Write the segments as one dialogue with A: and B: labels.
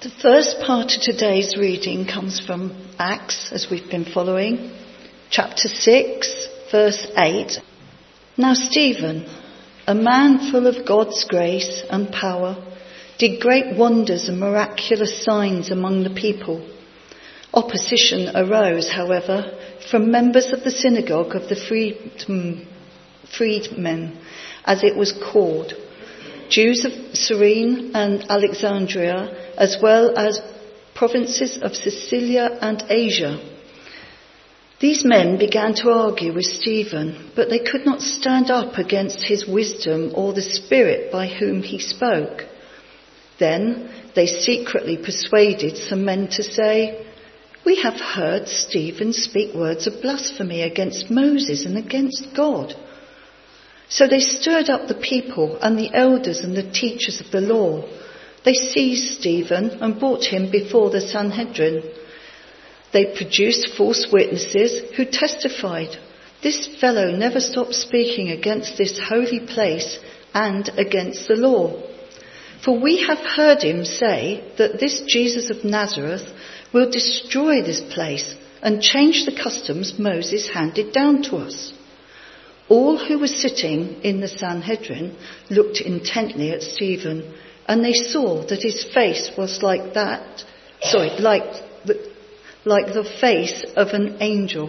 A: The first part of today's reading comes from Acts, as we've been following, chapter 6, verse 8. Now Stephen, a man full of God's grace and power, did great wonders and miraculous signs among the people. Opposition arose, however, from members of the synagogue of the freedmen, as it was called, Jews of Cyrene and Alexandria, as well as provinces of Cilicia and Asia. These men began to argue with Stephen, but they could not stand up against his wisdom or the Spirit by whom he spoke. Then they secretly persuaded some men to say, "We have heard Stephen speak words of blasphemy against Moses and against God." So they stirred up the people and the elders and the teachers of the law. They seized Stephen and brought him before the Sanhedrin. They produced false witnesses who testified, "This fellow never stopped speaking against this holy place and against the law. For we have heard him say that this Jesus of Nazareth will destroy this place and change the customs Moses handed down to us." All who were sitting in the Sanhedrin looked intently at Stephen, and they saw that his face was like the face of an angel.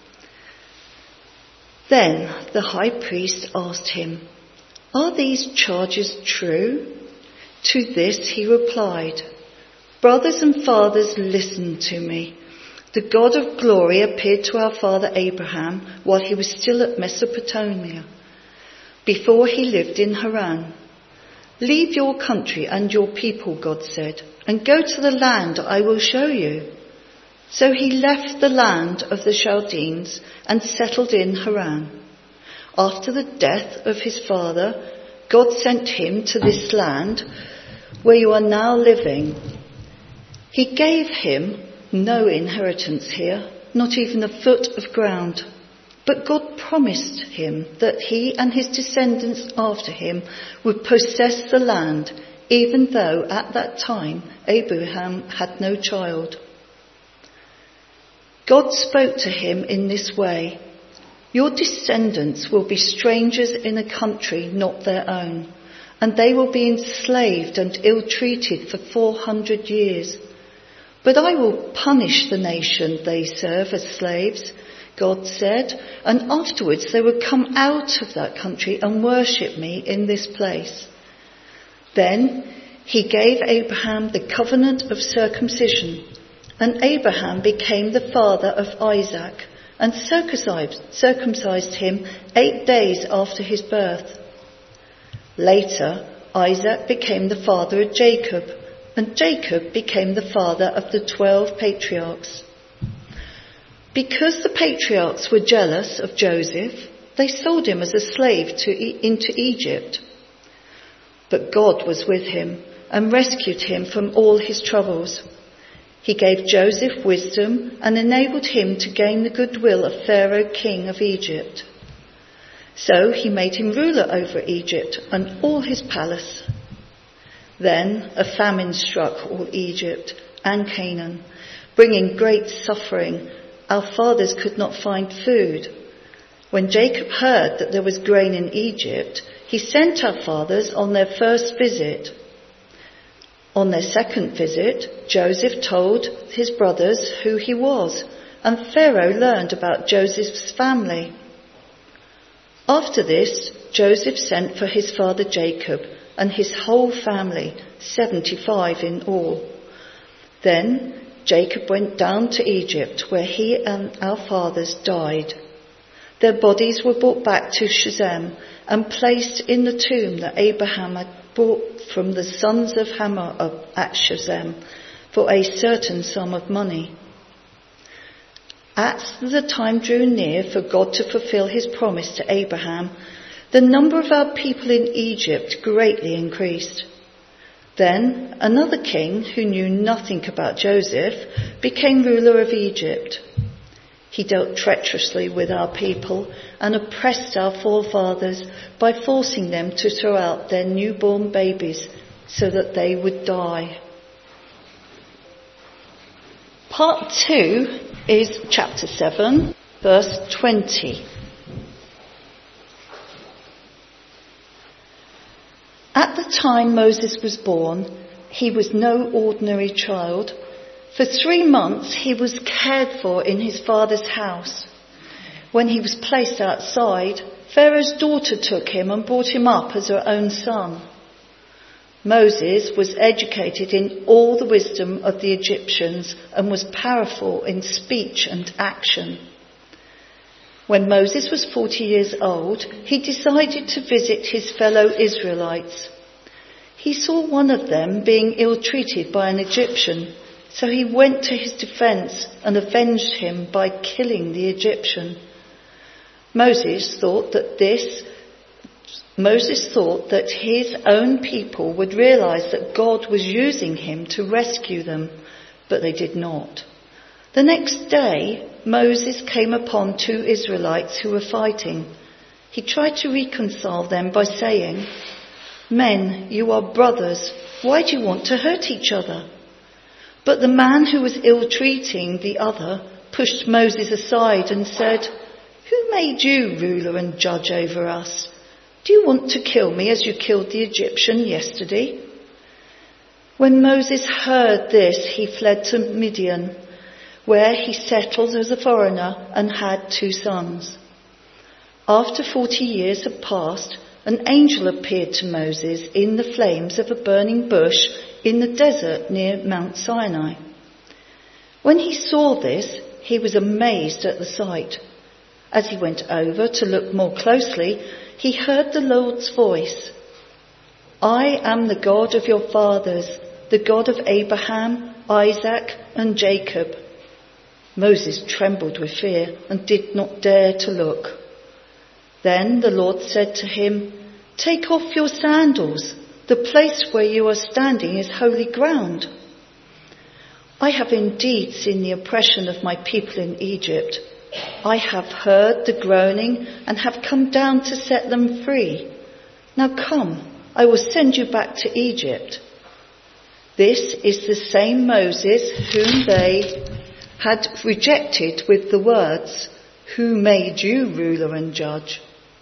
A: Then the high priest asked him, "Are these charges true?" To this he replied, "Brothers and fathers, listen to me. The God of glory appeared to our father Abraham while he was still at Mesopotamia, before he lived in Haran. 'Leave your country and your people,' God said, 'and go to the land I will show you.' So he left the land of the Chaldeans and settled in Haran. After the death of his father, God sent him to this land where you are now living. He gave him no inheritance here, not even a foot of ground. But God promised him that he and his descendants after him would possess the land, even though at that time Abraham had no child. God spoke to him in this way, 'Your descendants will be strangers in a country not their own, and they will be enslaved and ill-treated for 400 years. But I will punish the nation they serve as slaves,' God said, 'and afterwards they will come out of that country and worship me in this place.' Then he gave Abraham the covenant of circumcision, and Abraham became the father of Isaac and circumcised him 8 days after his birth. Later, Isaac became the father of Jacob, and Jacob became the father of the 12 patriarchs. Because the patriarchs were jealous of Joseph, they sold him as a slave into Egypt. But God was with him and rescued him from all his troubles. He gave Joseph wisdom and enabled him to gain the goodwill of Pharaoh, king of Egypt. So he made him ruler over Egypt and all his palace. Then a famine struck all Egypt and Canaan, bringing great suffering. Our fathers could not find food. When Jacob heard that there was grain in Egypt, he sent our fathers on their first visit. On their second visit, Joseph told his brothers who he was, and Pharaoh learned about Joseph's family. After this, Joseph sent for his father Jacob and his whole family, 75 in all. Then Jacob went down to Egypt, where he and our fathers died. Their bodies were brought back to Shechem and placed in the tomb that Abraham had bought from the sons of Hamor at Shechem for a certain sum of money. As the time drew near for God to fulfill his promise to Abraham, the number of our people in Egypt greatly increased. Then another king who knew nothing about Joseph became ruler of Egypt. He dealt treacherously with our people and oppressed our forefathers by forcing them to throw out their newborn babies so that they would die. Part 2 is chapter 7, verse 20. At the time Moses was born, he was no ordinary child. For 3 months he was cared for in his father's house. When he was placed outside, Pharaoh's daughter took him and brought him up as her own son. Moses was educated in all the wisdom of the Egyptians and was powerful in speech and action. When Moses was 40 years old, he decided to visit his fellow Israelites. He saw one of them being ill-treated by an Egyptian, so he went to his defense and avenged him by killing the Egyptian. Moses thought that his own people would realize that God was using him to rescue them, but they did not. The next day, Moses came upon 2 Israelites who were fighting. He tried to reconcile them by saying, "Men, you are brothers. Why do you want to hurt each other?" But the man who was ill-treating the other pushed Moses aside and said, "Who made you ruler and judge over us? Do you want to kill me as you killed the Egyptian yesterday?" When Moses heard this, he fled to Midian, where he settled as a foreigner and had 2 sons. After 40 years had passed, an angel appeared to Moses in the flames of a burning bush in the desert near Mount Sinai. When he saw this, he was amazed at the sight. As he went over to look more closely, he heard the Lord's voice. "I am the God of your fathers, the God of Abraham, Isaac, and Jacob." Moses trembled with fear and did not dare to look. Then the Lord said to him, "Take off your sandals. The place where you are standing is holy ground. I have indeed seen the oppression of my people in Egypt. I have heard the groaning and have come down to set them free. Now come, I will send you back to Egypt." This is the same Moses whom they had rejected with the words, "Who made you ruler and judge?"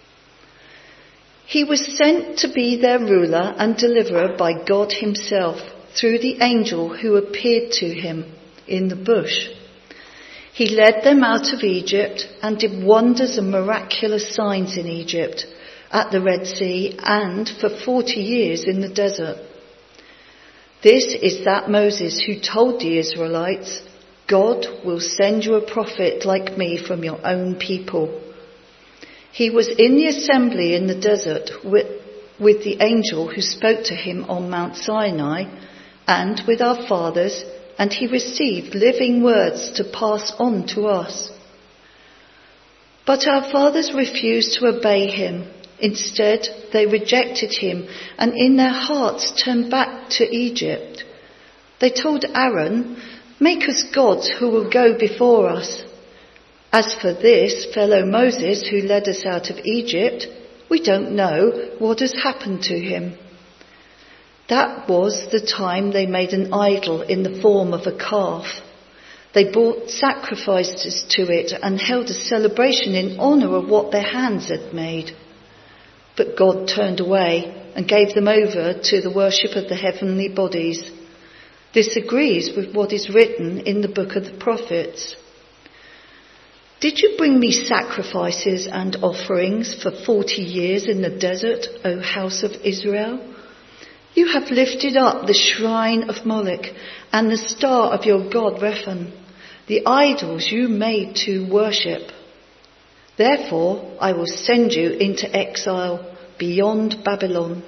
A: He was sent to be their ruler and deliverer by God himself through the angel who appeared to him in the bush. He led them out of Egypt and did wonders and miraculous signs in Egypt, at the Red Sea, and for 40 years in the desert. This is that Moses who told the Israelites, "God will send you a prophet like me from your own people." He was in the assembly in the desert with the angel who spoke to him on Mount Sinai and with our fathers, and he received living words to pass on to us. But our fathers refused to obey him. Instead, they rejected him and in their hearts turned back to Egypt. They told Aaron, "Make us gods who will go before us. As for this fellow Moses who led us out of Egypt, we don't know what has happened to him." That was the time they made an idol in the form of a calf. They brought sacrifices to it and held a celebration in honour of what their hands had made. But God turned away and gave them over to the worship of the heavenly bodies. This agrees with what is written in the book of the prophets. "Did you bring me sacrifices and offerings for 40 years in the desert, O house of Israel? You have lifted up the shrine of Moloch and the star of your god Rephan, the idols you made to worship. Therefore I will send you into exile beyond Babylon."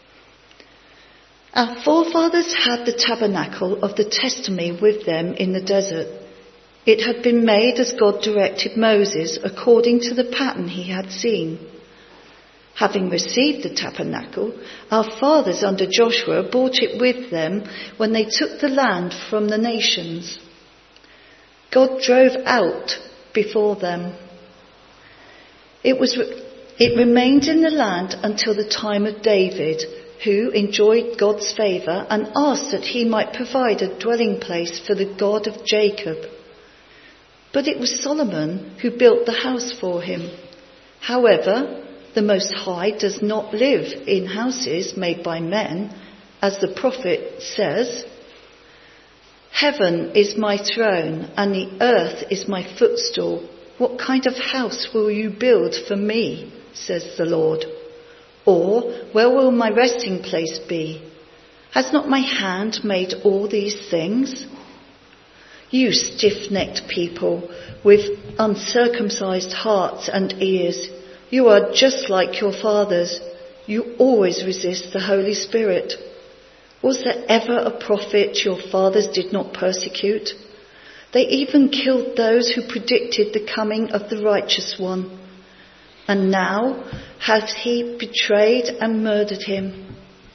A: Our forefathers had the tabernacle of the testimony with them in the desert. It had been made as God directed Moses according to the pattern he had seen. Having received the tabernacle, our fathers under Joshua brought it with them when they took the land from the nations. God drove out before them. It remained in the land until the time of David, who enjoyed God's favour and asked that he might provide a dwelling place for the God of Jacob. But it was Solomon who built the house for him. However, the Most High does not live in houses made by men, as the prophet says, "Heaven is my throne and the earth is my footstool. What kind of house will you build for me, says the Lord? Or where will my resting place be? Has not my hand made all these things? You stiff-necked people with uncircumcised hearts and ears, you are just like your fathers. You always resist the Holy Spirit. Was there ever a prophet your fathers did not persecute? They even killed those who predicted the coming of the righteous one. And now has he betrayed and murdered him.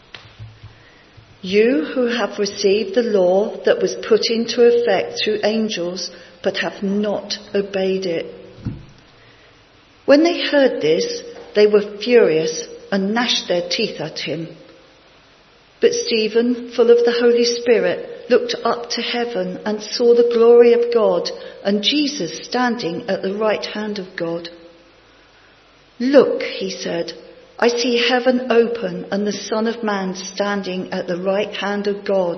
A: You who have received the law that was put into effect through angels, but have not obeyed it." When they heard this, they were furious and gnashed their teeth at him. But Stephen, full of the Holy Spirit, looked up to heaven and saw the glory of God and Jesus standing at the right hand of God. "Look," he said, "I see heaven open and the Son of Man standing at the right hand of God."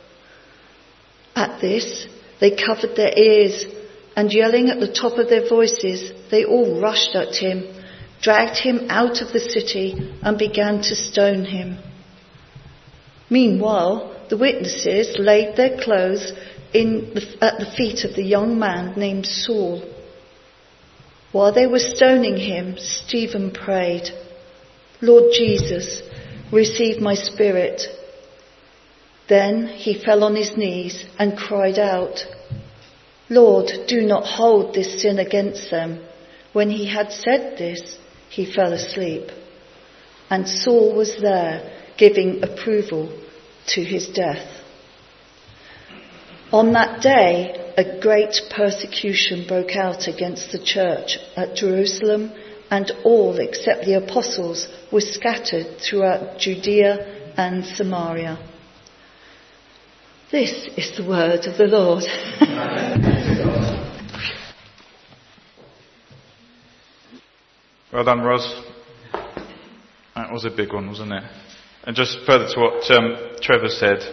A: At this, they covered their ears, and yelling at the top of their voices, they all rushed at him, dragged him out of the city, and began to stone him. Meanwhile, the witnesses laid their clothes at the feet of the young man named Saul. While they were stoning him, Stephen prayed, "Lord Jesus, receive my spirit." Then he fell on his knees and cried out, "Lord, do not hold this sin against them." When he had said this, he fell asleep. And Saul was there, giving approval to his death. On that day, a great persecution broke out against the church at Jerusalem, and all except the apostles were scattered throughout Judea and Samaria. This is the word of the Lord.
B: Well done, Ros. That was a big one, wasn't it? And just further to what Trevor said,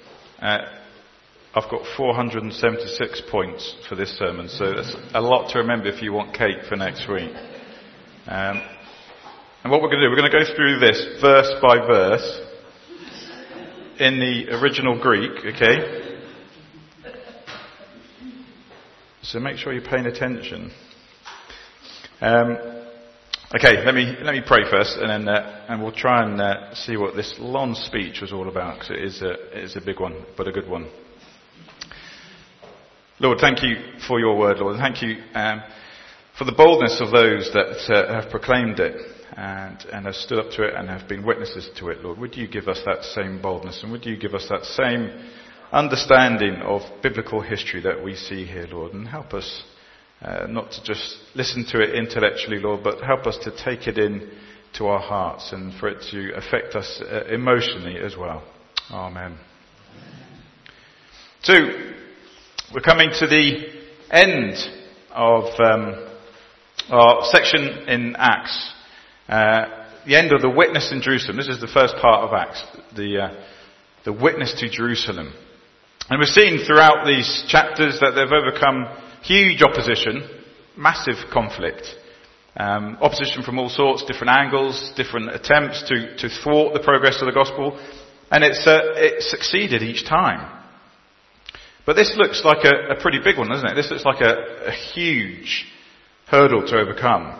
B: I've got 476 points for this sermon, so that's a lot to remember if you want cake for next week. And what we're going to do, we're going to go through this verse by verse in the original Greek, okay? So make sure you're paying attention. Okay, let me pray first, and then and we'll try and see what this long speech was all about, because it is a big one, but a good one. Lord, thank you for your word, Lord, and thank you for the boldness of those that have proclaimed it and have stood up to it and have been witnesses to it, Lord. Would you give us that same boldness, and would you give us that same understanding of biblical history that we see here, Lord, and help us not to just listen to it intellectually, Lord, but help us to take it in to our hearts and for it to affect us emotionally as well. Amen. So, we're coming to the end of our section in Acts. The end of the witness in Jerusalem. This is the first part of Acts, the witness to Jerusalem. And we've seen throughout these chapters that they've overcome huge opposition, massive conflict, opposition from all sorts, different angles, different attempts to thwart the progress of the gospel, and it succeeded each time. But this looks like a pretty big one, doesn't it? This looks like a huge hurdle to overcome.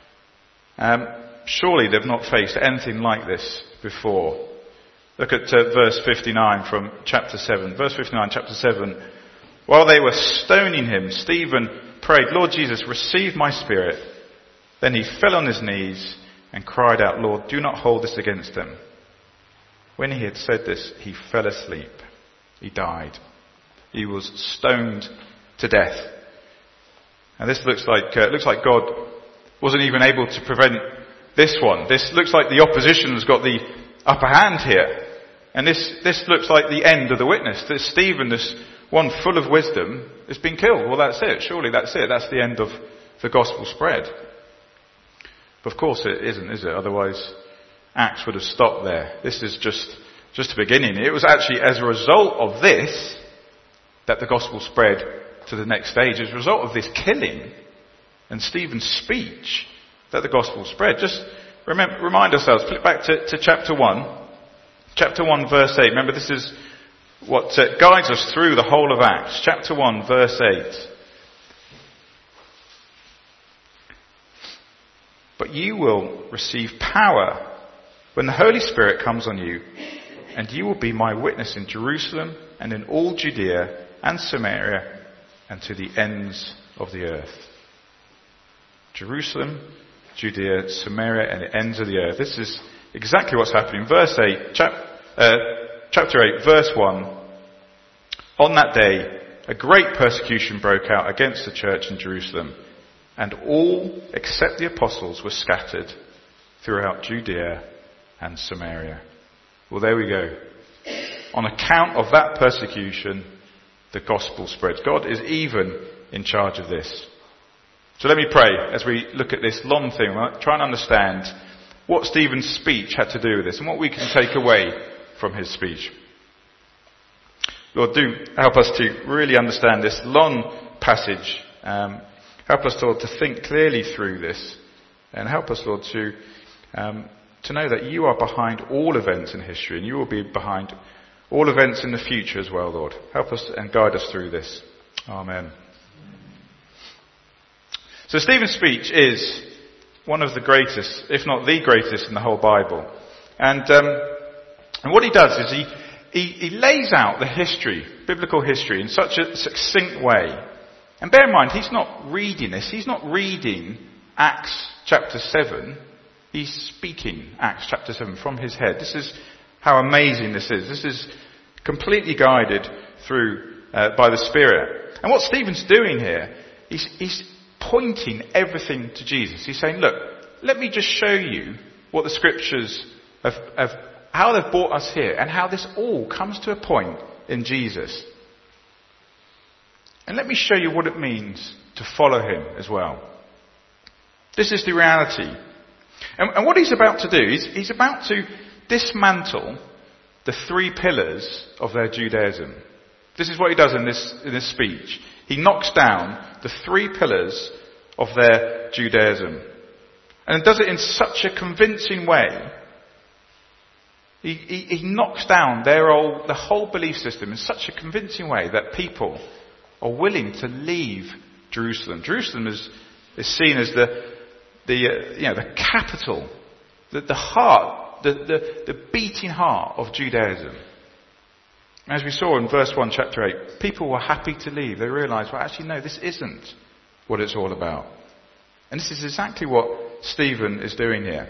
B: Surely they've not faced anything like this before. Look at verse 59 from chapter 7. Verse 59, chapter 7. While they were stoning him, Stephen prayed, "Lord Jesus, receive my spirit." Then he fell on his knees and cried out, "Lord, do not hold this against them." When he had said this, he fell asleep. He died. He was stoned to death. And this looks like God wasn't even able to prevent this one. This looks like the opposition has got the upper hand here. And this looks like the end of the witness. That Stephen, this one full of wisdom, has been killed. Well, that's it. Surely that's it. That's the end of the gospel spread. But of course it isn't, is it? Otherwise Acts would have stopped there. This is just the beginning. It was actually as a result of this that the gospel spread to the next stage. As a result of this killing and Stephen's speech that the gospel spread. Just remind ourselves, flip back to chapter 1. Chapter 1 verse 8. Remember, this is what guides us through the whole of Acts. Chapter 1 verse 8. But you will receive power when the Holy Spirit comes on you, and you will be my witness in Jerusalem and in all Judea and Samaria and to the ends of the earth. Jerusalem, Judea, Samaria and the ends of the earth. This is exactly what's happening. Verse 8, chapter 8, verse 1. On that day, a great persecution broke out against the church in Jerusalem, and all except the apostles were scattered throughout Judea and Samaria. Well, there we go. On account of that persecution, the gospel spreads. God is even in charge of this. So let me pray as we look at this long thing. We'll try and understand what Stephen's speech had to do with this and what we can take away from his speech. Lord, do help us to really understand this long passage. Help us, Lord, to think clearly through this. And help us, Lord, to know that you are behind all events in history and you will be behind all events in the future as well, Lord. Help us and guide us through this. Amen. So Stephen's speech is one of the greatest, if not the greatest, in the whole Bible. And what he does is he lays out the history, biblical history, in such a succinct way. And bear in mind, he's not reading this. He's not reading Acts chapter 7. He's speaking Acts chapter 7 from his head. This is how amazing this is. This is completely guided through by the Spirit. And what Stephen's doing here, he's pointing everything to Jesus. He's saying, look, let me just show you what the scriptures have how they've brought us here and how this all comes to a point in Jesus. And let me show you what it means to follow him as well. This is the reality. And what he's about to do is he's about to dismantle the three pillars of their Judaism. This is what he does in this speech. He knocks down the three pillars of their Judaism. And does it in such a convincing way. He knocks down the whole belief system in such a convincing way that people are willing to leave Jerusalem. Jerusalem is seen as the capital, the heart, the beating heart of Judaism. As we saw in verse 1, chapter 8, people were happy to leave. They realised, well, actually, no, this isn't what it's all about. And this is exactly what Stephen is doing here.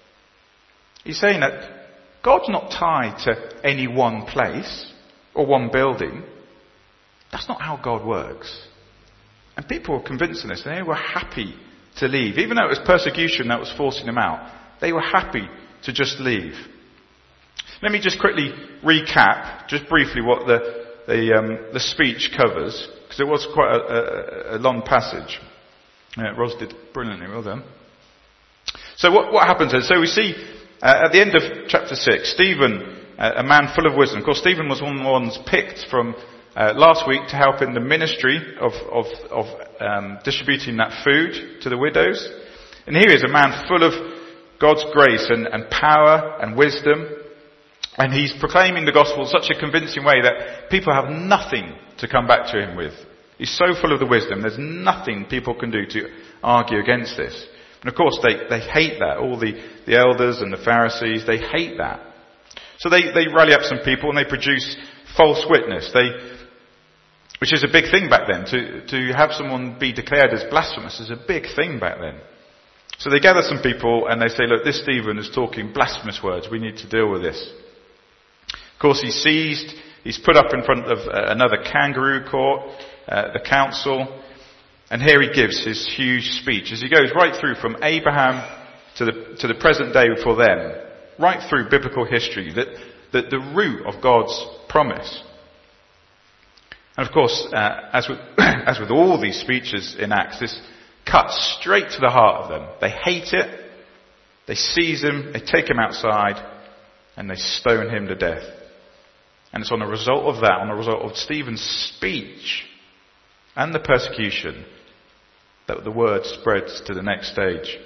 B: He's saying that God's not tied to any one place or one building. That's not how God works. And people were convinced of this, and they were happy to leave. Even though it was persecution that was forcing them out, they were happy to just leave. Let me just quickly recap, just briefly, what the speech covers, because it was quite a long passage. Ros did brilliantly, well done. So what happens is, so we see at the end of chapter 6, Stephen, a man full of wisdom. Of course, Stephen was one of the ones picked from last week to help in the ministry of distributing that food to the widows. And here is a man full of God's grace and power and wisdom. And he's proclaiming the gospel in such a convincing way that people have nothing to come back to him with. He's so full of the wisdom, there's nothing people can do to argue against this. And of course they hate that. All the elders and the Pharisees, they hate that. So they rally up some people and they produce false witness. Which is a big thing back then. To have someone be declared as blasphemous is a big thing back then. So they gather some people and they say, look, this Stephen is talking blasphemous words. We need to deal with this. Of course, he's seized. He's put up in front of another kangaroo court, the council. And here he gives his huge speech as he goes right through from Abraham to the present day for them. right through biblical history, that the root of God's promise. And of course, as with all these speeches in Acts, this cuts straight to the heart of them. They hate it, they seize him, they take him outside, and they stone him to death. And it's on the result of that, on the result of Stephen's speech and the persecution, that the word spreads to the next stage.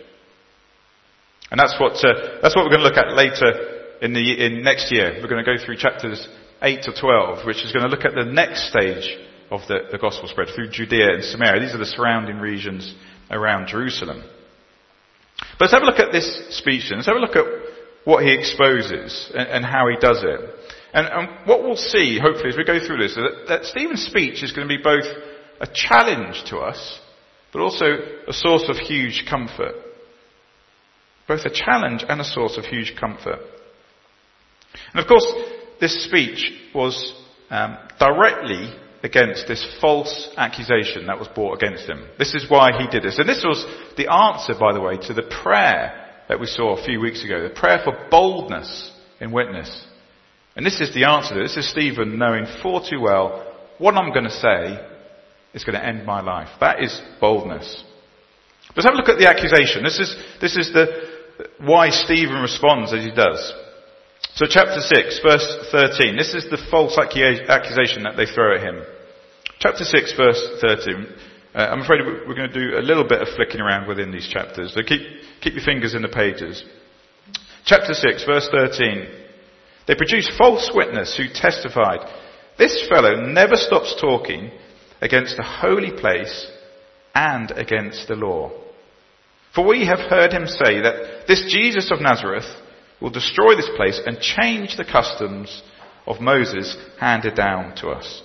B: And that's what we're going to look at later in next year. We're going to go through chapters 8 to 12, which is going to look at the next stage of the gospel spread through Judea and Samaria. These are the surrounding regions around Jerusalem. But let's have a look at this speech then. Let's have a look at what he exposes and how he does it. And what we'll see, hopefully, as we go through this, is that Stephen's speech is going to be both a challenge to us, but also a source of huge comfort. Both a challenge and a source of huge comfort. And of course, this speech was directly against this false accusation that was brought against him. This is why he did this. And this was the answer, by the way, to the prayer that we saw a few weeks ago. The prayer for boldness in witness. And this is the answer. This is Stephen knowing full too well what I'm going to say is going to end my life. That is boldness. Let's have a look at the accusation. This is why Stephen responds as he does. So chapter 6, verse 13. This is the false accusation that they throw at him. Chapter 6, verse 13. I'm afraid we're going to do a little bit of flicking around within these chapters. So keep your fingers in the pages. Chapter 6, verse 13. They produced false witness who testified, "This fellow never stops talking against the holy place and against the law. For we have heard him say that this Jesus of Nazareth will destroy this place and change the customs of Moses handed down to us."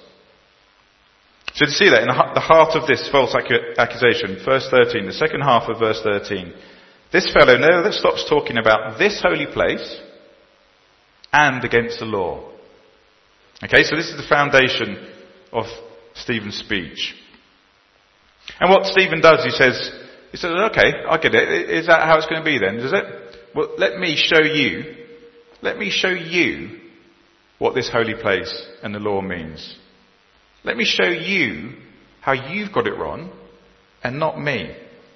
B: So to see that in the heart of this false accusation, verse 13, the second half of verse 13, this fellow never stops talking about this holy place and against the law. Okay, so this is the foundation of Stephen's speech. And what Stephen does, he says, okay, I get it. Is that how it's going to be then? Does it? Well, let me show you what this holy place and the law means. Let me show you how you've got it wrong and not me.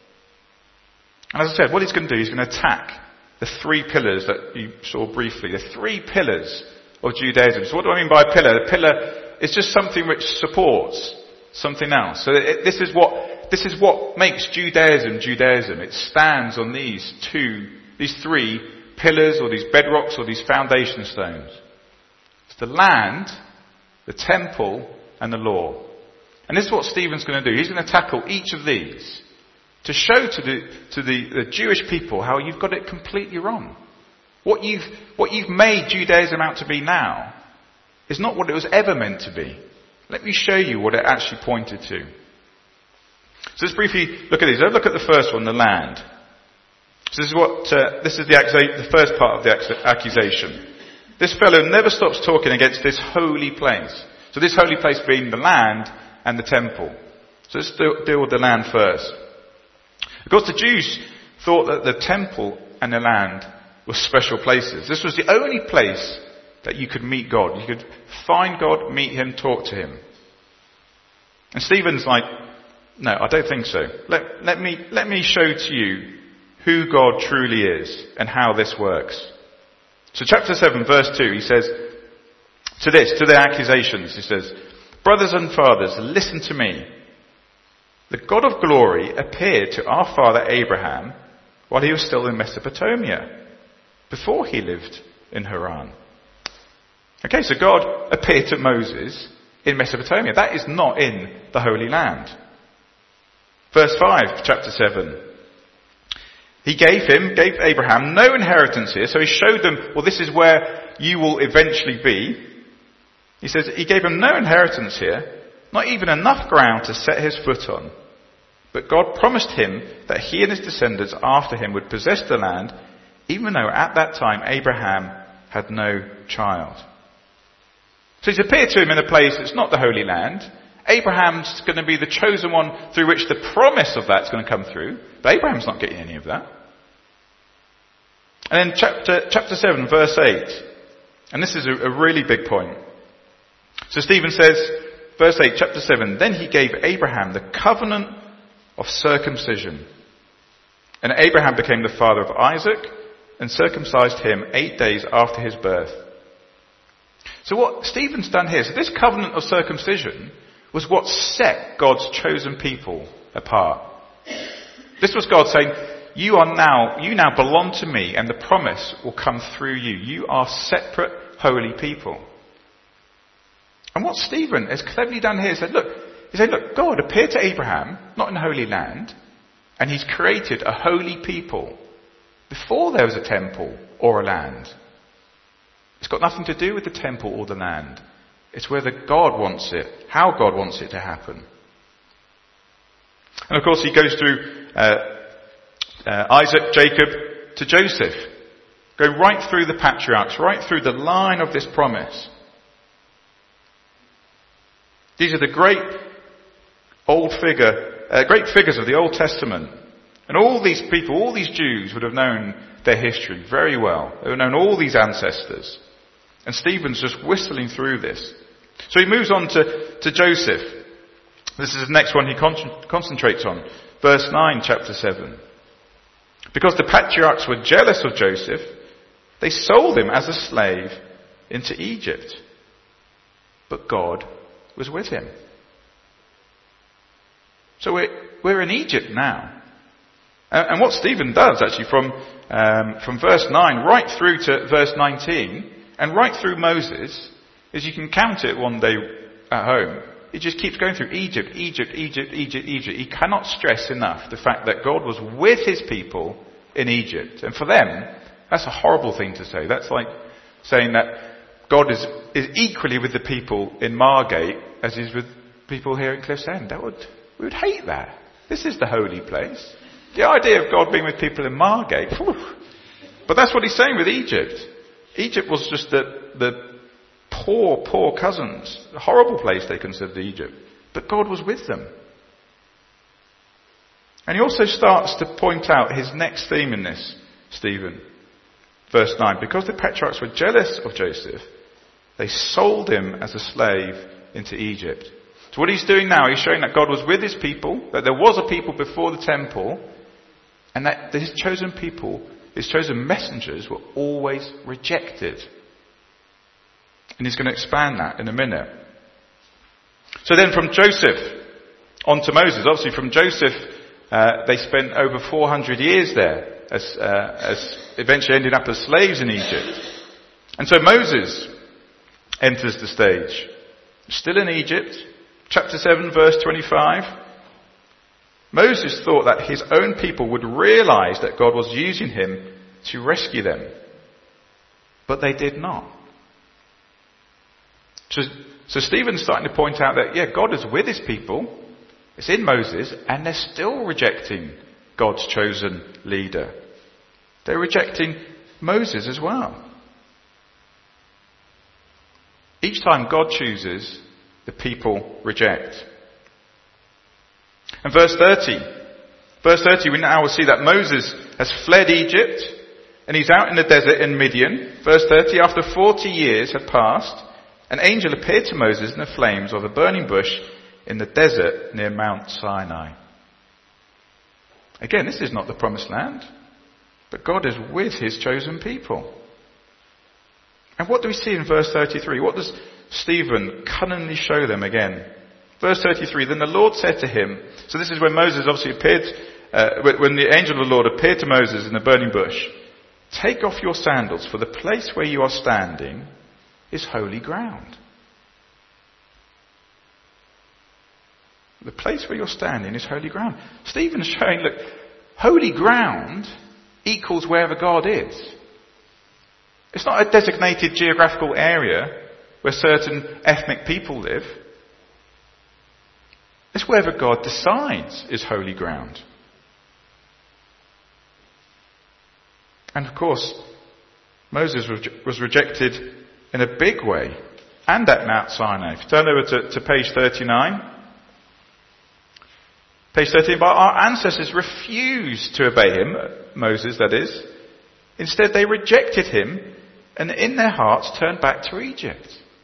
B: And as I said, what he's going to do, he's going to attack the three pillars that you saw briefly, the three pillars of Judaism. So what do I mean by a pillar? A pillar is just something which supports something else. So this is what makes Judaism Judaism. It stands on these three pillars, or these bedrocks, or these foundation stones. It's the land, the temple, and the law. And this is what Stephen's going to do. He's going to tackle each of these to show to the Jewish people how you've got it completely wrong. What you've made Judaism out to be now is not what it was ever meant to be. Let me show you what it actually pointed to. So let's briefly look at these. Let's look at the first one, the land. So this is the first part of the accusation. This fellow never stops talking against this holy place. So this holy place being the land and the temple. So let's deal with the land first. Of course, the Jews thought that the temple and the land were special places. This was the only place that you could meet God. You could find God, meet him, talk to him. And Stephen's like, no, I don't think so. Let me show to you who God truly is and how this works. So chapter 7 verse 2, he says, to the accusations, he says, "Brothers and fathers, listen to me. The God of glory appeared to our father Abraham while he was still in Mesopotamia, before he lived in Haran." Okay, so God appeared to Moses in Mesopotamia. That is not in the Holy Land. Verse 5, chapter 7. He gave Abraham no inheritance here, so he showed them, well, this is where you will eventually be. He says he gave him no inheritance here, not even enough ground to set his foot on. But God promised him that he and his descendants after him would possess the land, even though at that time Abraham had no child. So he's appeared to him in a place that's not the Holy Land. Abraham's going to be the chosen one through which the promise of that's going to come through. But Abraham's not getting any of that. And then chapter 7, verse 8. And this is a really big point. So Stephen says, verse 8, chapter 7, then he gave Abraham the covenant of circumcision. And Abraham became the father of Isaac and circumcised him 8 days after his birth. So what Stephen's done here, so this covenant of circumcision was what set God's chosen people apart. This was God saying, you now belong to me, and the promise will come through you. You are separate, holy people. And what Stephen has cleverly done here is said, look, God appeared to Abraham, not in the Holy Land, and he's created a holy people before there was a temple or a land. It's got nothing to do with the temple or the land. It's whether God wants it, how God wants it to happen. And of course he goes through Isaac, Jacob to Joseph. Go right through the patriarchs, right through the line of this promise. These are the great figures of the Old Testament. And all these people, all these Jews would have known their history very well. They would have known all these ancestors. And Stephen's just whistling through this. So he moves on to Joseph. This is the next one he concentrates on. Verse 9, chapter 7. Because the patriarchs were jealous of Joseph, they sold him as a slave into Egypt. But God was with him. So we're in Egypt now. And what Stephen does actually from verse 9 right through to verse 19 and right through Moses is you can count it one day at home. He just keeps going through Egypt. He cannot stress enough the fact that God was with his people in Egypt. And for them, that's a horrible thing to say. That's like saying that God is equally with the people in Margate as he is with people here in Cliff's End. We would hate that. This is the holy place. The idea of God being with people in Margate. Whew. But that's what he's saying with Egypt. Egypt was just the poor cousins. A horrible place they considered Egypt. But God was with them. And he also starts to point out his next theme in this, Stephen. Verse 9. Because the patriarchs were jealous of Joseph, they sold him as a slave into Egypt. So what he's doing now, he's showing that God was with his people, that there was a people before the temple, and that his chosen people, his chosen messengers were always rejected. And he's going to expand that in a minute. So then from Joseph on to Moses. Obviously from Joseph, they spent over 400 years there, as eventually ending up as slaves in Egypt. And so Moses enters the stage. Still in Egypt, chapter 7, verse 25. Moses thought that his own people would realize that God was using him to rescue them. But they did not. So Stephen's starting to point out that, God is with his people. It's in Moses, and they're still rejecting God's chosen leader. They're rejecting Moses as well. Each time God chooses, the people reject. And verse 30, we now will see that Moses has fled Egypt, and he's out in the desert in Midian. Verse 30, after 40 years had passed, an angel appeared to Moses in the flames of a burning bush in the desert near Mount Sinai. Again, this is not the promised land, but God is with his chosen people. And what do we see in verse 33? What does Stephen cunningly show them again? Verse 33, then the Lord said to him, so this is when Moses obviously appeared, when the angel of the Lord appeared to Moses in the burning bush. Take off your sandals, for the place where you are standing is holy ground. The place where you're standing is holy ground. Stephen's showing, look, holy ground equals wherever God is. It's not a designated geographical area where certain ethnic people live. It's wherever God decides is holy ground. And of course, Moses was rejected in a big way, and at Mount Sinai. If you turn over to page 39. Page 13, but our ancestors refused to obey him, Moses that is. Instead, they rejected him and in their hearts turned back to Egypt.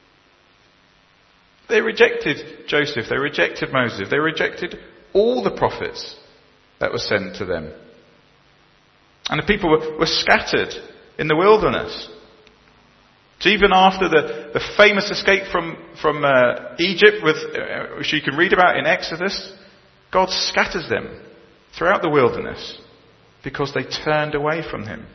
B: They rejected Joseph, they rejected Moses, they rejected all the prophets that were sent to them. And the people were scattered in the wilderness. So even after the famous escape from Egypt, which you can read about in Exodus, God scatters them throughout the wilderness because they turned away from him.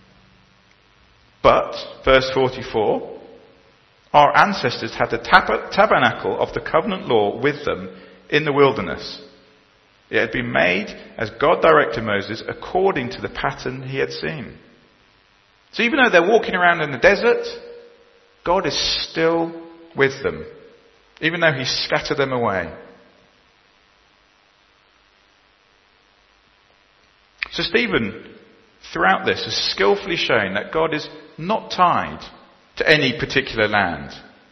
B: But, verse 44, our ancestors had the tabernacle of the covenant law with them in the wilderness. It had been made as God directed Moses according to the pattern he had seen. So even though they're walking around in the desert, God is still with them, even though he scattered them away. So Stephen, throughout this, has skillfully shown that God is not tied to any particular land,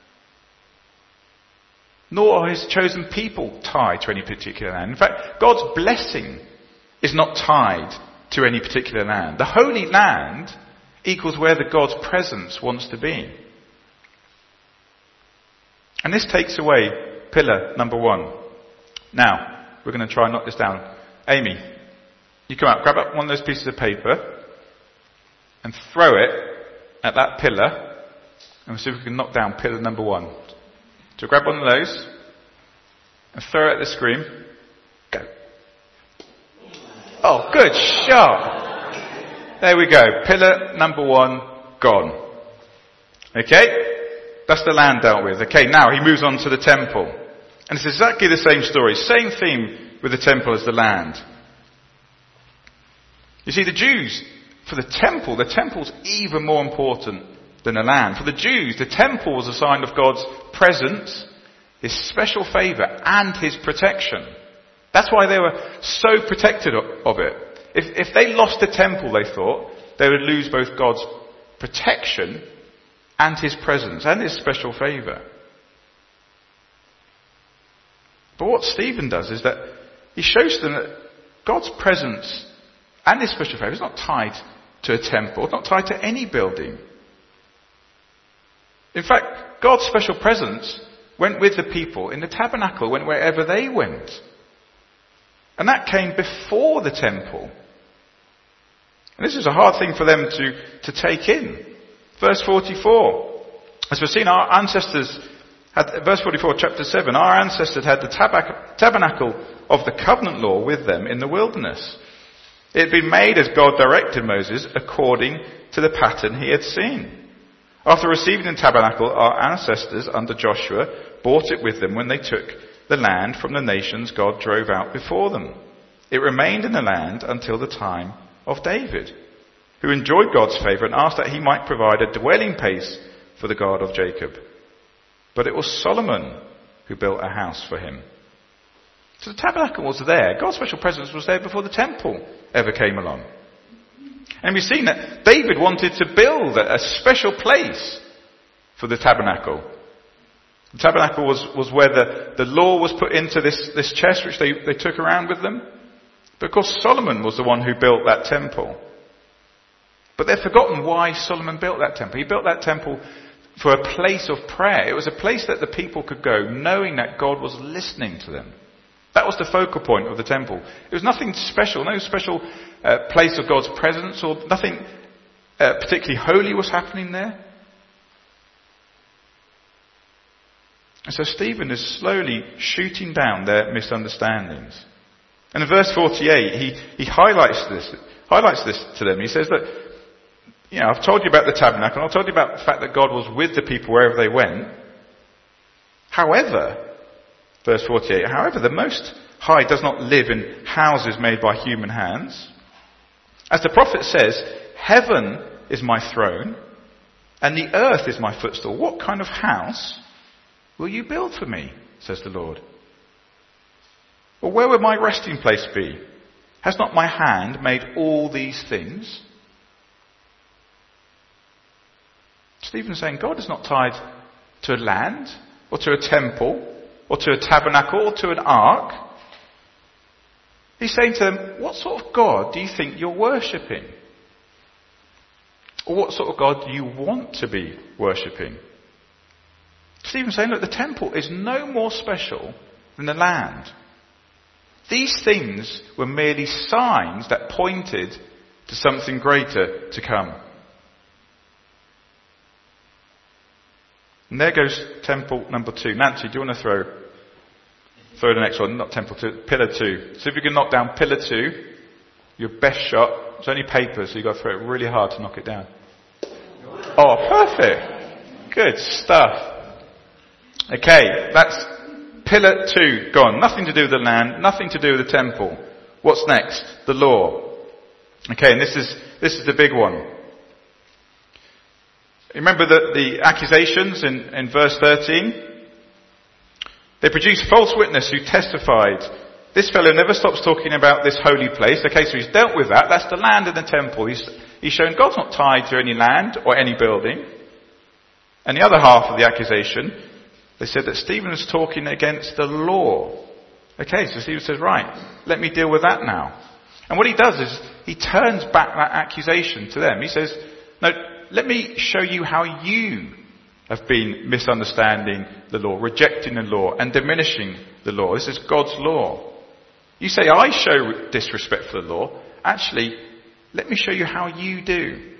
B: nor are his chosen people tied to any particular land. In fact, God's blessing is not tied to any particular land. The Holy Land equals where the God's presence wants to be. And this takes away pillar number 1. Now, we're going to try and knock this down. Amy, you come out, grab up one of those pieces of paper and throw it at that pillar, and we'll see if we can knock down pillar number 1. So grab one of those and throw it at the screen. Go. Oh, good, sharp. There we go. Pillar number 1 gone. Okay? That's the land dealt with. Okay, now he moves on to the temple. And it's exactly the same story, same theme with the temple as the land. You see, the Jews, for the temple's even more important than the land. For the Jews, the temple was a sign of God's presence, his special favour, and his protection. That's why they were so protected of it. If they lost the temple, they thought, they would lose both God's protection and his presence, and his special favour. But what Stephen does is that he shows them that God's presence and his special favour is not tied to a temple, it's not tied to any building. In fact, God's special presence went with the people in the tabernacle, went wherever they went. And that came before the temple. And this is a hard thing for them to take in. Verse 44. As we've seen, our ancestors had, verse 44, chapter 7, our ancestors had the tabernacle of the covenant law with them in the wilderness. It had been made as God directed Moses according to the pattern he had seen. After receiving the tabernacle, our ancestors under Joshua brought it with them when they took the land from the nations God drove out before them. It remained in the land until the time of David, who enjoyed God's favour and asked that he might provide a dwelling place for the God of Jacob. But it was Solomon who built a house for him. So the tabernacle was there. God's special presence was there before the temple ever came along. And we've seen that David wanted to build a special place for the tabernacle. The tabernacle was where the law was put into this chest which they took around with them. But of course Solomon was the one who built that temple. But they've forgotten why Solomon built that temple. He built that temple for a place of prayer. It was a place that the people could go knowing that God was listening to them. That was the focal point of the temple. It was nothing special, no special place of God's presence, or nothing particularly holy was happening there. And so Stephen is slowly shooting down their misunderstandings. And in verse 48, he highlights this to them. He says that, I've told you about the tabernacle, I've told you about the fact that God was with the people wherever they went. However, verse 48, however, the Most High does not live in houses made by human hands. As the prophet says, heaven is my throne and the earth is my footstool. What kind of house will you build for me, says the Lord? Or where would my resting place be? Has not my hand made all these things? Stephen's saying God is not tied to a land or to a temple or to a tabernacle or to an ark. He's saying to them, what sort of God do you think you're worshipping? Or what sort of God do you want to be worshipping? Stephen's saying, look, the temple is no more special than the land. These things were merely signs that pointed to something greater to come. And there goes temple number 2. Nancy, do you want to throw the next one? Not temple 2, pillar 2. So if you can knock down pillar 2, your best shot. It's only paper, so you've got to throw it really hard to knock it down. Oh, perfect. Good stuff. Okay, that's pillar 2 gone. Nothing to do with the land, nothing to do with the temple. What's next? The law. Okay, and this is the big one. Remember the accusations in verse 13? They produced false witness who testified, this fellow never stops talking about this holy place. Okay, so he's dealt with that. That's the land and the temple. He's shown God's not tied to any land or any building. And the other half of the accusation, they said that Stephen was talking against the law. Okay, so Stephen says, right, let me deal with that now. And what he does is he turns back that accusation to them. He says, no, let me show you how you have been misunderstanding the law, rejecting the law and diminishing the law. This is God's law. You say, I show disrespect for the law. Actually, let me show you how you do.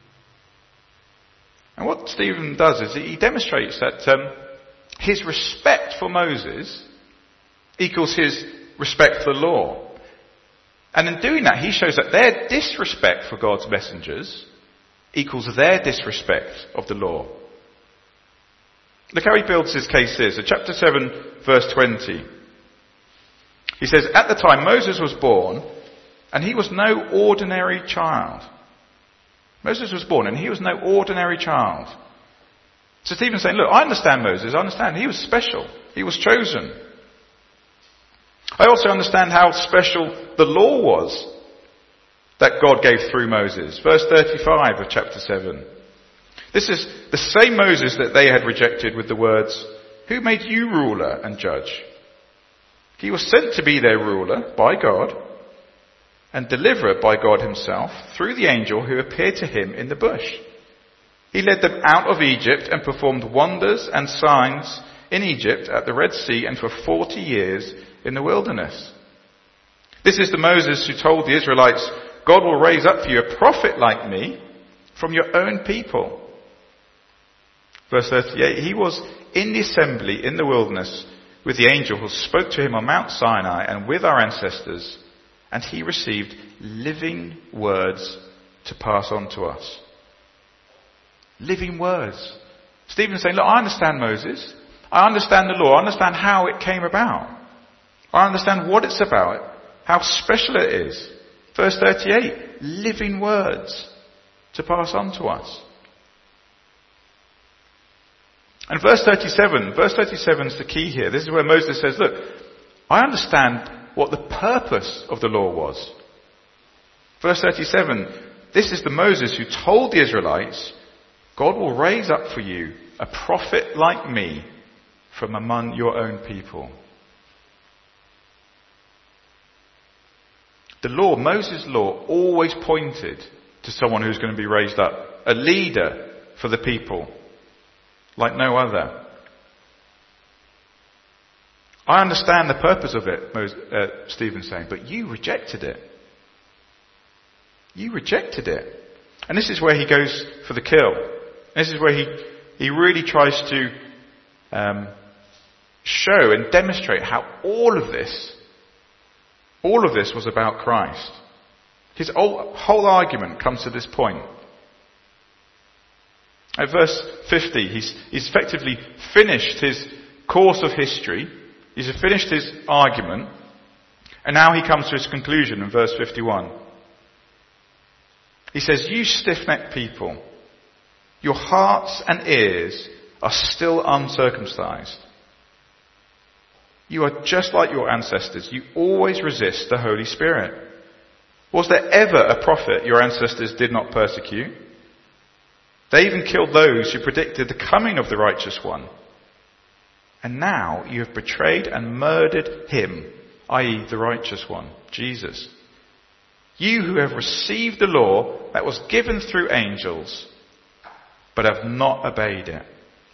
B: And what Stephen does is he demonstrates that his respect for Moses equals his respect for the law. And in doing that, he shows that their disrespect for God's messengers equals their disrespect of the law. Look how he builds his case here. So chapter 7, verse 20. He says, at the time Moses was born, and he was no ordinary child. Moses was born, and he was no ordinary child. So Stephen's saying, look, I understand Moses. I understand he was special. He was chosen. I also understand how special the law was that God gave through Moses. Verse 35 of chapter 7. This is the same Moses that they had rejected with the words, who made you ruler and judge? He was sent to be their ruler by God and deliverer by God himself through the angel who appeared to him in the bush. He led them out of Egypt and performed wonders and signs in Egypt at the Red Sea and for 40 years in the wilderness. This is the Moses who told the Israelites, God will raise up for you a prophet like me from your own people. Verse 38, he was in the assembly in the wilderness with the angel who spoke to him on Mount Sinai and with our ancestors, and he received living words to pass on to us. Living words. Stephen's saying, look, I understand Moses. I understand the law. I understand how it came about. I understand what it's about, how special it is. Verse 38, living words to pass on to us. And verse 37 is the key here. This is where Moses says, look, I understand what the purpose of the law was. Verse 37, this is the Moses who told the Israelites, God will raise up for you a prophet like me from among your own people. The law, Moses' law, always pointed to someone who's going to be raised up, a leader for the people, like no other. I understand the purpose of it, Stephen's saying, but you rejected it. You rejected it. And this is where he goes for the kill. This is where he really tries to show and demonstrate how all of this was about Christ. His whole argument comes to this point. At verse 50, he's effectively finished his course of history. He's finished his argument. And now he comes to his conclusion in verse 51. He says, you stiff-necked people, your hearts and ears are still uncircumcised. You are just like your ancestors. You always resist the Holy Spirit. Was there ever a prophet your ancestors did not persecute? They even killed those who predicted the coming of the righteous one. And now you have betrayed and murdered him, i.e. the righteous one, Jesus. You who have received the law that was given through angels, but have not obeyed it.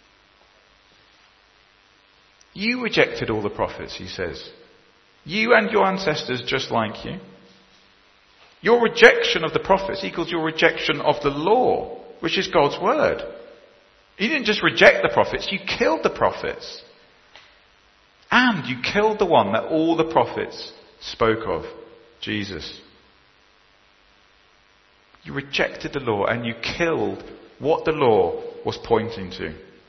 B: You rejected all the prophets, he says. You and your ancestors just like you. Your rejection of the prophets equals your rejection of the law, which is God's word. You didn't just reject the prophets, you killed the prophets. And you killed the one that all the prophets spoke of, Jesus. You rejected the law and you killed what the law was pointing to.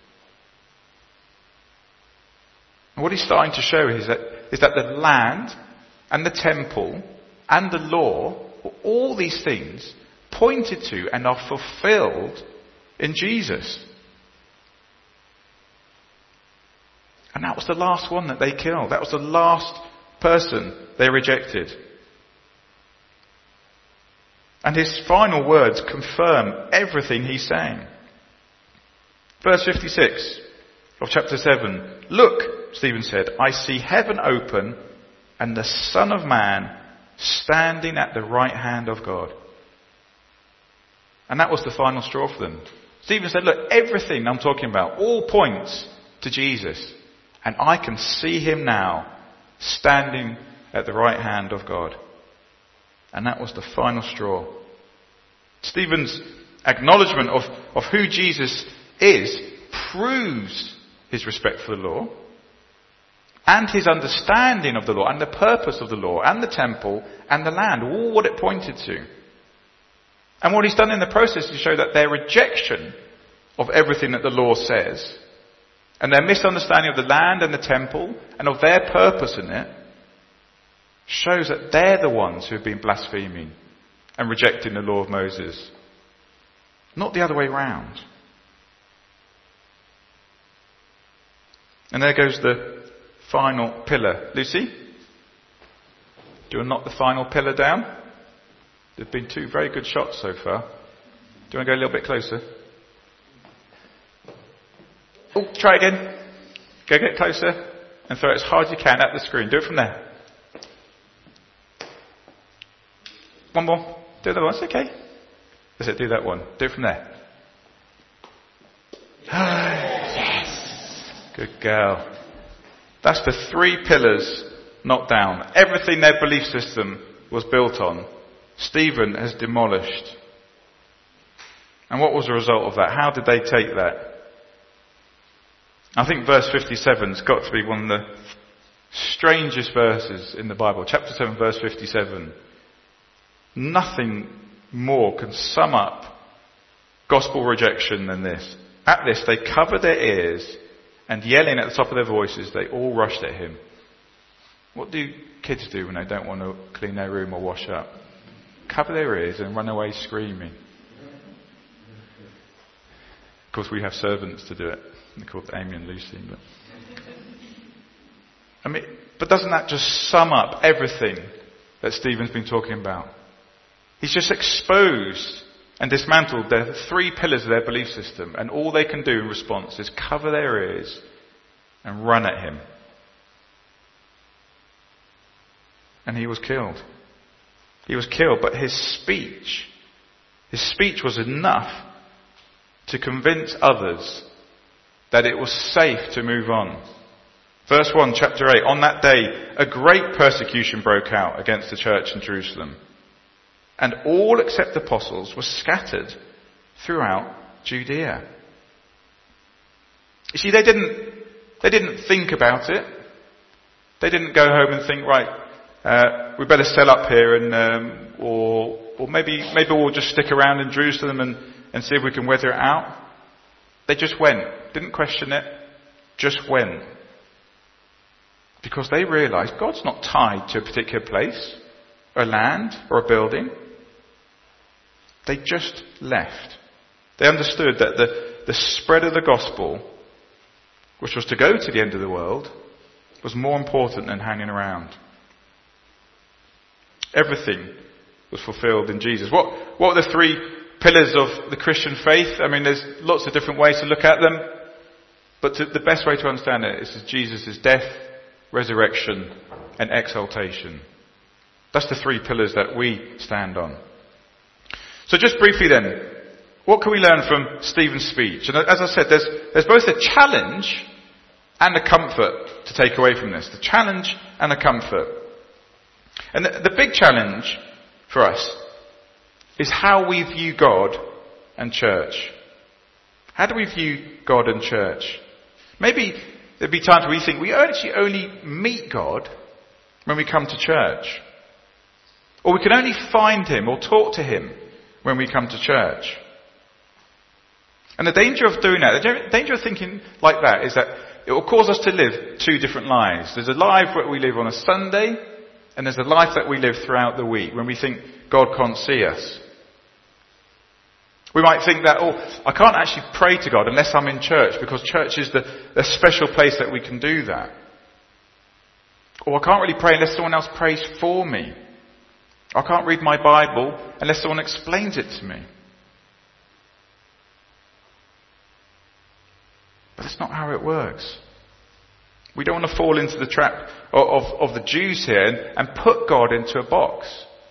B: And what he's starting to show is that the land and the temple and the law, all these things pointed to and are fulfilled in Jesus. And that was the last one that they killed. That was the last person they rejected. And his final words confirm everything he's saying. Verse 56 of chapter 7. Look, Stephen said, I see heaven open and the Son of Man standing at the right hand of God. And that was the final straw for them. Stephen said, look, everything I'm talking about all points to Jesus. And I can see him now standing at the right hand of God. And that was the final straw. Stephen's acknowledgement of who Jesus is proves his respect for the law and his understanding of the law and the purpose of the law and the temple and the land, all what it pointed to. And what he's done in the process is to show that their rejection of everything that the law says and their misunderstanding of the land and the temple and of their purpose in it shows that they're the ones who have been blaspheming and rejecting the law of Moses. Not the other way round. And there goes the final pillar. Lucy? Do you want to knock the final pillar down? There have been 2 very good shots so far. Do you want to go a little bit closer? Oh, try again. Go get closer and throw it as hard as you can at the screen. Do it from there. One more. Do the one. It's okay. That's it. Do that one. Do it from there. Yes. Good girl. That's the 3 pillars knocked down. Everything their belief system was built on, Stephen has demolished. And what was the result of that? How did they take that? I think verse 57's got to be one of the strangest verses in the Bible. Chapter 7, verse 57. Nothing more can sum up gospel rejection than this. At this, they covered their ears and yelling at the top of their voices, they all rushed at him. What do kids do when they don't want to clean their room or wash up? Cover their ears and run away screaming. Of course, we have servants to do it. They're called Amy and Lucy. But doesn't that just sum up everything that Stephen's been talking about? He's just exposed and dismantled the 3 pillars of their belief system, and all they can do in response is cover their ears and run at him. And he was killed. He was killed, but his speech was enough to convince others that it was safe to move on. Verse 1, chapter 8, on that day, a great persecution broke out against the church in Jerusalem. And all except the apostles were scattered throughout Judea. You see, they didn't think about it. They didn't go home and think, right, we better sell up here and, or maybe we'll just stick around in Jerusalem and see if we can weather it out. They just went. Didn't question it. Just went. Because they realized God's not tied to a particular place, a land, or a building. They just left. They understood that the spread of the gospel, which was to go to the end of the world, was more important than hanging around. Everything was fulfilled in Jesus. What were the 3 pillars of the Christian faith? There's lots of different ways to look at them, but the best way to understand it is Jesus' death, resurrection, and exaltation. That's the three pillars that we stand on. So just briefly then, what can we learn from Stephen's speech? And as I said, there's both a challenge and a comfort to take away from this. The challenge and a comfort. And the big challenge for us is how we view God and church. How do we view God and church? Maybe there'd be times where we think we actually only meet God when we come to church. Or we can only find him or talk to him when we come to church. And the danger of doing that, the danger of thinking like that is that it will cause us to live two different lives. There's a life where we live on a Sunday, and there's a life that we live throughout the week when we think God can't see us. We might think that, I can't actually pray to God unless I'm in church, because church is the special place that we can do that. Or I can't really pray unless someone else prays for me. I can't read my Bible unless someone explains it to me. But that's not how it works. We don't want to fall into the trap of the Jews here and put God into a box.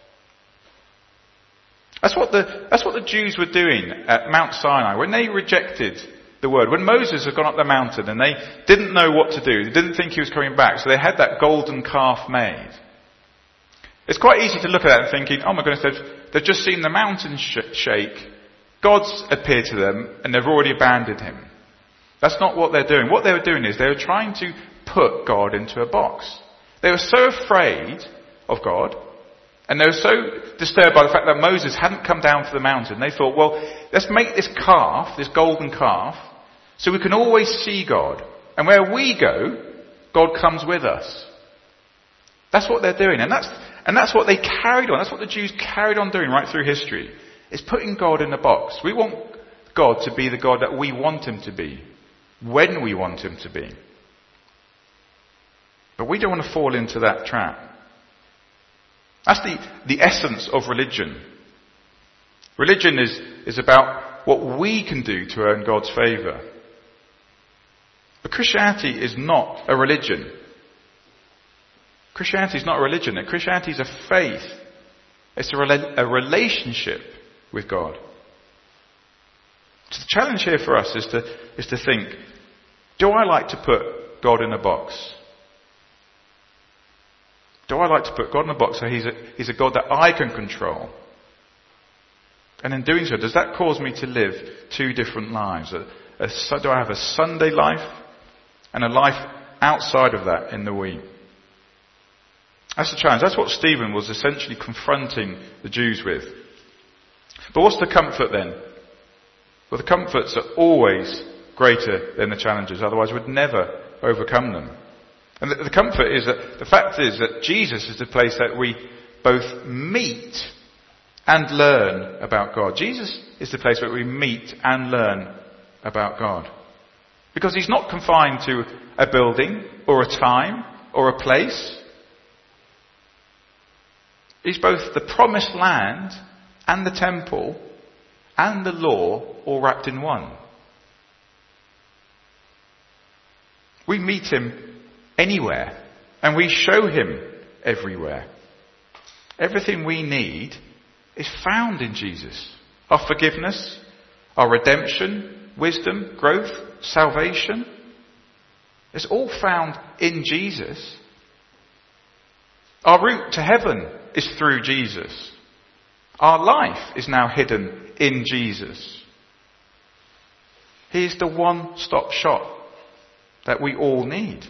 B: That's what the Jews were doing at Mount Sinai when they rejected the word. When Moses had gone up the mountain and they didn't know what to do, they didn't think he was coming back, so they had that golden calf made. It's quite easy to look at that and thinking, oh my goodness, they've just seen the mountain shake, God's appeared to them, and they've already abandoned him. That's not what they're doing. What they were doing is they were trying to put God into a box. They were so afraid of God, and they were so disturbed by the fact that Moses hadn't come down to the mountain. They thought, well, let's make this calf, this golden calf, so we can always see God. And where we go, God comes with us. That's what they're doing. And that's what they carried on. That's what the Jews carried on doing right through history. Is putting God in a box. We want God to be the God that we want him to be. When we want him to be. But we don't want to fall into that trap. That's the essence of religion. Religion is about what we can do to earn God's favour. But Christianity is not a religion. Christianity is not a religion. Christianity is a faith. It's a relationship with God. So the challenge here for us is to think, do I like to put God in a box? Do I like to put God in a box so he's a God that I can control? And in doing so, does that cause me to live two different lives? Do I have a Sunday life and a life outside of that in the week? That's the challenge. That's what Stephen was essentially confronting the Jews with. But what's the comfort then? Well, the comforts are always greater than the challenges, otherwise we'd never overcome them. And the comfort is that the fact is that Jesus is the place that we both meet and learn about God. Jesus is the place where we meet and learn about God. Because he's not confined to a building or a time or a place. He's both the promised land and the temple and the law all wrapped in one. We meet him anywhere and we show him everywhere. Everything we need is found in Jesus. Our forgiveness, our redemption, wisdom, growth, salvation. It's all found in Jesus. Our route to heaven is through Jesus. Our life is now hidden in Jesus. He is the one-stop shop that we all need.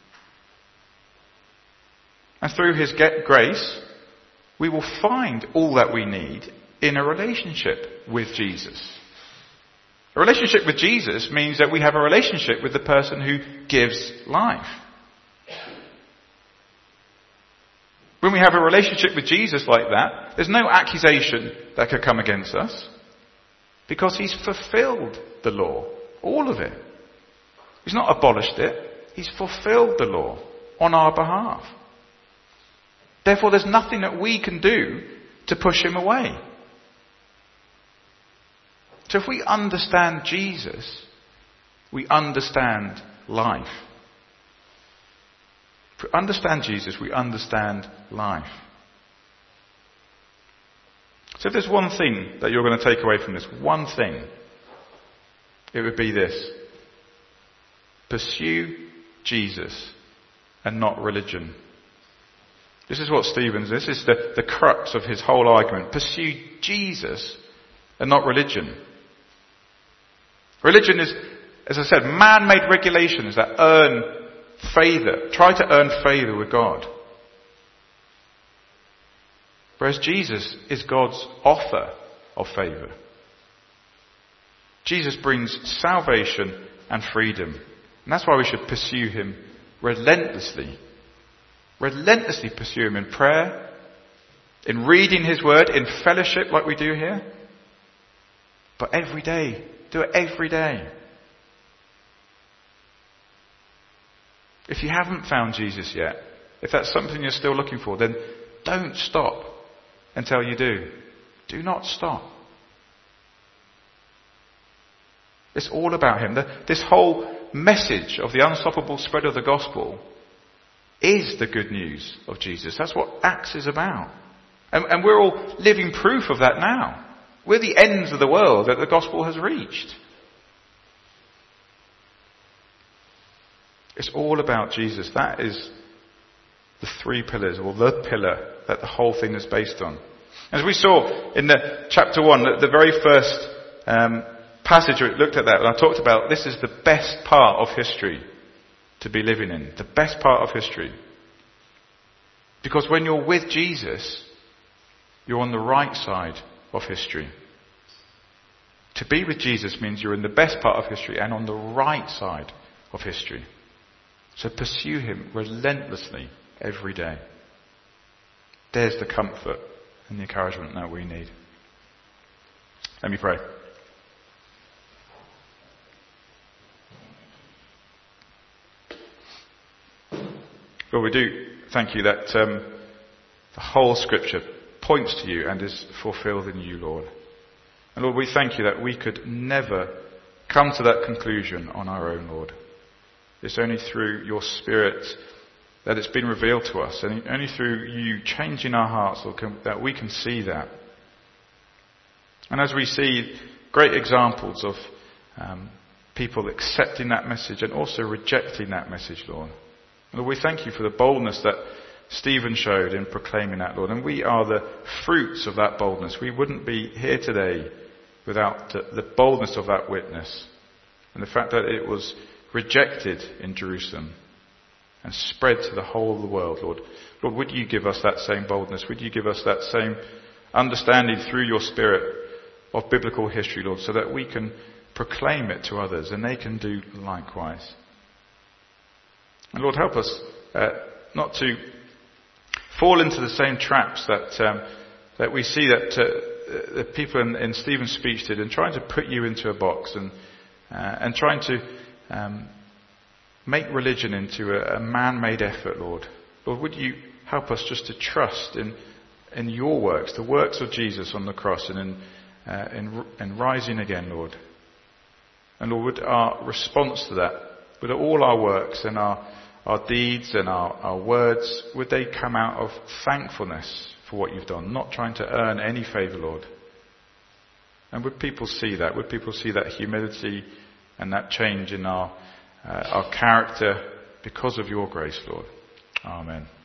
B: And through his grace, we will find all that we need in a relationship with Jesus. A relationship with Jesus means that we have a relationship with the person who gives life. When we have a relationship with Jesus like that, there's no accusation that could come against us. Because he's fulfilled the law. All of it. He's not abolished it. He's fulfilled the law on our behalf. Therefore, there's nothing that we can do to push him away. So if we understand Jesus, we understand life. If we understand Jesus, we understand life. So if there's one thing that you're going to take away from this, one thing, it would be this. Pursue Jesus and not religion. This is what this is the crux of his whole argument. Pursue Jesus and not religion. Religion is, as I said, man-made regulations that try to earn favour with God. Whereas Jesus is God's offer of favour. Jesus brings salvation and freedom. And that's why we should pursue him relentlessly. Relentlessly pursue him in prayer, in reading his word, in fellowship like we do here. But every day. Do it every day. If you haven't found Jesus yet, if that's something you're still looking for, then don't stop until you do. Do not stop. It's all about him. This whole message of the unstoppable spread of the gospel is the good news of Jesus. That's what Acts is about. And we're all living proof of that now. We're the ends of the world that the gospel has reached. It's all about Jesus. That is the three pillars, or the pillar that the whole thing is based on. As we saw in the chapter 1, the very first passage we looked at that, and I talked about this is the best part of history to be living in. The best part of history. Because when you're with Jesus, you're on the right side of history. To be with Jesus means you're in the best part of history and on the right side of history. So pursue him relentlessly every day. There's the comfort and the encouragement that we need. Let me pray. Lord, we do thank you that the whole Scripture points to you and is fulfilled in you, Lord. And Lord, we thank you that we could never come to that conclusion on our own, Lord. It's only through your Spirit that it's been revealed to us, and only through you changing our hearts, Lord, that we can see that. And as we see great examples of people accepting that message and also rejecting that message, Lord, Lord, we thank you for the boldness that Stephen showed in proclaiming that, Lord. And we are the fruits of that boldness. We wouldn't be here today without the boldness of that witness. And the fact that it was rejected in Jerusalem and spread to the whole of the world, Lord. Lord, would you give us that same boldness? Would you give us that same understanding through your Spirit of biblical history, Lord, so that we can proclaim it to others and they can do likewise. And Lord, help us not to fall into the same traps that we see that the people in Stephen's speech did, and trying to put you into a box and trying to make religion into a man-made effort, Lord. Lord, would you help us just to trust in your works, the works of Jesus on the cross, and in rising again, Lord. And Lord, would our response to that, would all our works and our deeds and our words, would they come out of thankfulness for what you've done, not trying to earn any favour, Lord? And would people see that? Would people see that humility and that change in our character because of your grace, Lord? Amen.